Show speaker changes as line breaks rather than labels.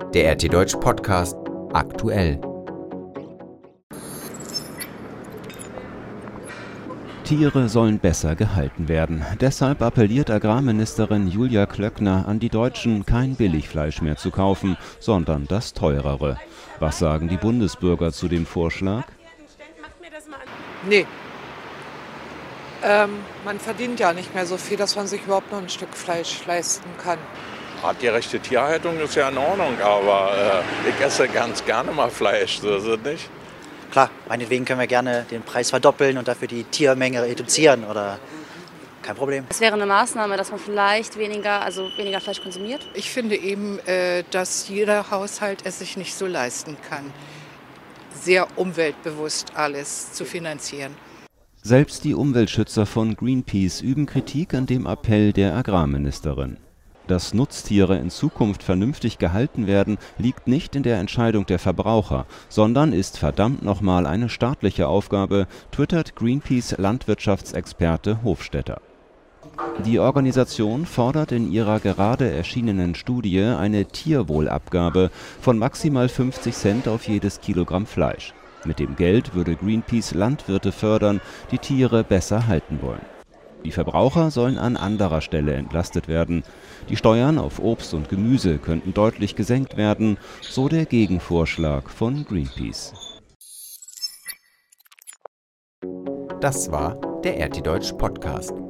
Der RT Deutsch Podcast aktuell.
Tiere sollen besser gehalten werden. Deshalb appelliert Agrarministerin Julia Klöckner an die Deutschen, kein Billigfleisch mehr zu kaufen, sondern das teurere. Was sagen die Bundesbürger zu dem Vorschlag?
Nee. Man verdient ja nicht mehr so viel, dass man sich überhaupt noch ein Stück Fleisch leisten kann.
Artgerechte Tierhaltung ist ja in Ordnung, aber ich esse ganz gerne mal Fleisch, so ist es nicht.
Klar, meinetwegen können wir gerne den Preis verdoppeln und dafür die Tiermenge reduzieren oder kein Problem.
Es wäre eine Maßnahme, dass man vielleicht weniger Fleisch konsumiert.
Ich finde eben, dass jeder Haushalt es sich nicht so leisten kann, sehr umweltbewusst alles zu finanzieren.
Selbst die Umweltschützer von Greenpeace üben Kritik an dem Appell der Agrarministerin. Dass Nutztiere in Zukunft vernünftig gehalten werden, liegt nicht in der Entscheidung der Verbraucher, sondern ist verdammt nochmal eine staatliche Aufgabe, twittert Greenpeace-Landwirtschaftsexperte Hofstetter. Die Organisation fordert in ihrer gerade erschienenen Studie eine Tierwohlabgabe von maximal 50 Cent auf jedes Kilogramm Fleisch. Mit dem Geld würde Greenpeace Landwirte fördern, die Tiere besser halten wollen. Die Verbraucher sollen an anderer Stelle entlastet werden. Die Steuern auf Obst und Gemüse könnten deutlich gesenkt werden, so der Gegenvorschlag von Greenpeace.
Das war der RT Deutsch Podcast.